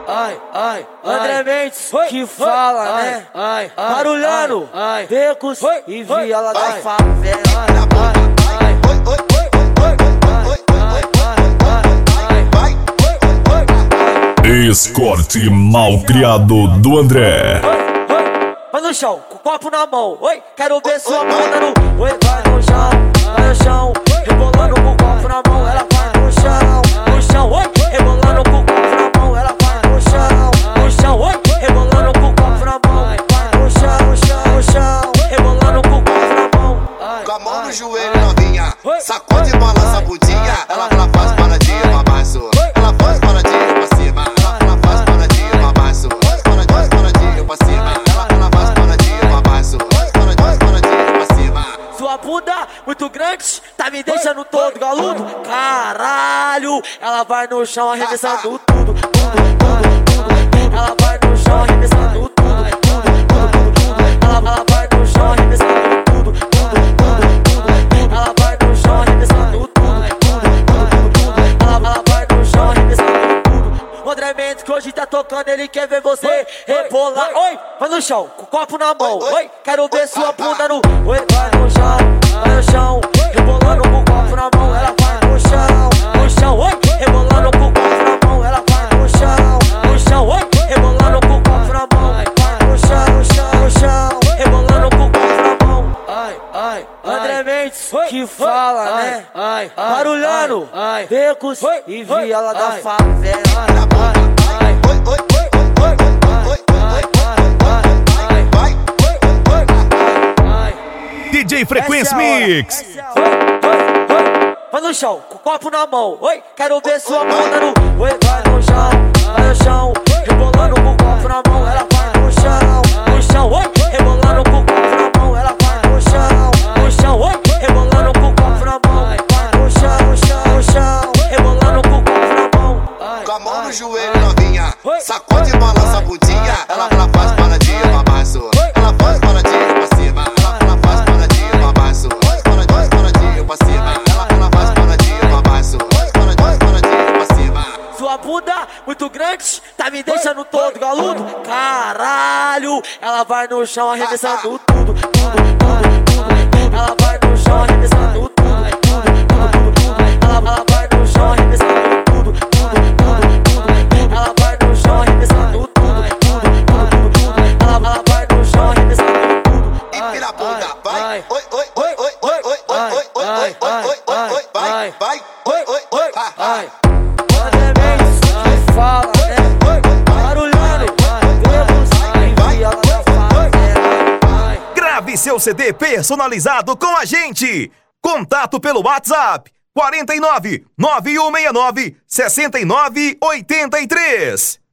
André Mendes que fala, né? Barulhando, becos e viola da favela. Escorte malcriado do André. Vai no chão, com o copo na mão. Oi, quero ver sua bunda no. Oi, vai no chão, vai no chão. Rebolando com o copo na mão, ela vai no chão. No chão, oi, rebolando com o copo na mão, ela vai no chão. No chão, oi, rebolando com o copo na mão, vai no chão, no chão, no chão. Rebolando com o copo na mão. Com a mão no joelho, novinha. Sacode e balança a bundinha. Ela faz paradinha pra baixo. Ela faz paradinha pra cima. Ela faz paradinha pra baixo. Faz paradinha pra cima. Ela faz paradinha pra baixo. Faz paradinha pra cima. Sua bunda muito grande, tá me deixando todo galudo. Caralho, ela vai no chão arremessando tudo. Ela vai no chão arremessando tudo. Ela vai no chão arremessando tudo. Ela vai no chão arremessando tudo. Ela vai no chão arremessando tudo. O André Mendes que hoje tá tocando, ele quer ver você rebolar. Oi, vai no chão, com o copo na mão. Oi, quero ver sua bunda no. Oi, vai no chão, vai no chão. Rebolando com o copo na mão, ela vai no chão. No chão, oi, rebolando com o copo na mão, ela vai no chão. No chão, oi, rebolando com o copo na mão, vai no chão, no chão, no chão. Rebolando com o copo na mão. André Mendes que fala, né? Barulhando, becos e viola da favela. DJ Frequência Mix. Vai no chão, com o copo na mão. Oi, quero ver sua bunda no. Oi, vai no chão, vai no chão. Rebolando com o copo na mão, ela vai no chão. No chão, oi, rebolando com o copo na mão, ela vai no chão. No chão, oi, rebolando com o copo na mão, vai no chão, no chão, no chão. Rebolando com o copo na mão. Com a mão no joelho, novinha. Sacode e balança a bundinha. Ela faz paradinha pra baixo. Ela faz paradinha pra cima. Ela faz paradinha pra baixo. Faz paradinha pra cima. Ela faz paradinha pra baixo. Faz paradinha pra cima. Sua bunda muito grande, tá me deixando todo galudo. Caralho, ela vai no chão arremessando tudo. Ela vai no chão arremessando tudo. Ela vai no chão arremessando tudo. Ela vai no chão arremessando tudo. Ela vai no chão arremessando tudo. E vira a bunda, vai. Oi, oi, oi, oi, oi, oi, oi, oi, oi, oi, oi, oi, vai, vai. Oi, oi, oi, André Mendes que fala, né? Barulhando, becos e viola da favela. Grave seu CD personalizado com a gente. Contato pelo WhatsApp 49 9169 6983.